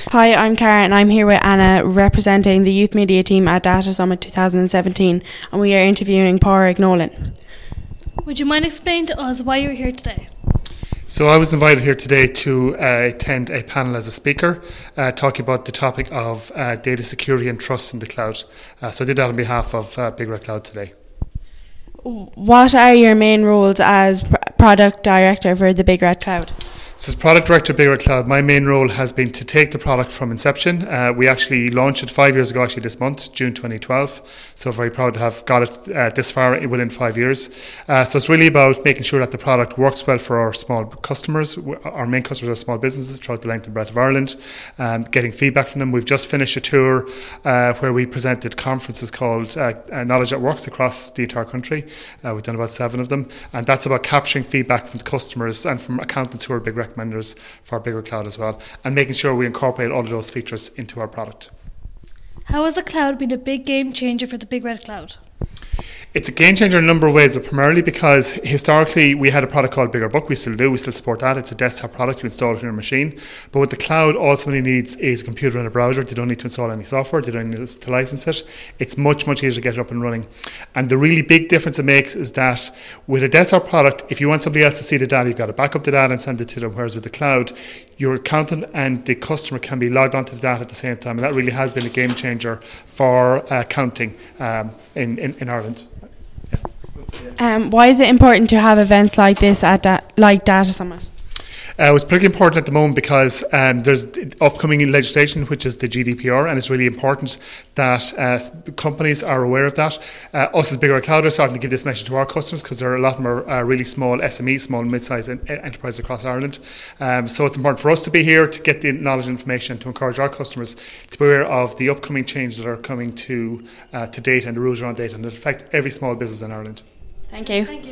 Hi, I'm Cara and I'm here with Anna representing the Youth Media team at Data Summit 2017 and we are interviewing Pádraig Nolan. Would you mind explaining to us why you're here today? So I was invited here today to attend a panel as a speaker talking about the topic of data security and trust in the cloud. So I did that on behalf of Big Red Cloud today. What are your main roles as product director for the Big Red Cloud? So as product director of Big Red Cloud, my main role has been to take the product from inception. We actually launched it 5 years ago, actually this month, June 2012. So very proud to have got it this far within 5 years. So it's really about making sure that the product works well for our small customers. Our main customers are small businesses throughout the length and breadth of Ireland, getting feedback from them. We've just finished a tour where we presented conferences called Knowledge that Works across the entire country. We've done about 7 of them. And that's about capturing feedback from the customers and from accountants who are big recommenders for our Big Red Cloud as well, and making sure we incorporate all of those features into our product. How has the cloud been a big game changer for the Big Red Cloud? It's a game changer in a number of ways, but primarily because historically we had a product called Bigger Book. We still do. We still support that. It's a desktop product. You install it on your machine. But what the cloud all somebody needs is a computer and a browser. They don't need to install any software. They don't need to license it. It's much, much easier to get it up and running. And the really big difference it makes is that with a desktop product, if you want somebody else to see the data, you've got to back up the data and send it to them. Whereas with the cloud, your accountant and the customer can be logged onto the data at the same time. And that really has been a game changer for accounting in Ireland. Why is it important to have events like this at like Data Summit? It's pretty important at the moment because there's upcoming legislation, which is the GDPR, and it's really important that companies are aware of that. Us as Big Red Cloud are starting to give this message to our customers because there are a lot of them are really small SMEs, small and mid-sized enterprises across Ireland. So it's important for us to be here to get the knowledge and information to encourage our customers to be aware of the upcoming changes that are coming to data and the rules around data, and it affect every small business in Ireland. Thank you. Thank you.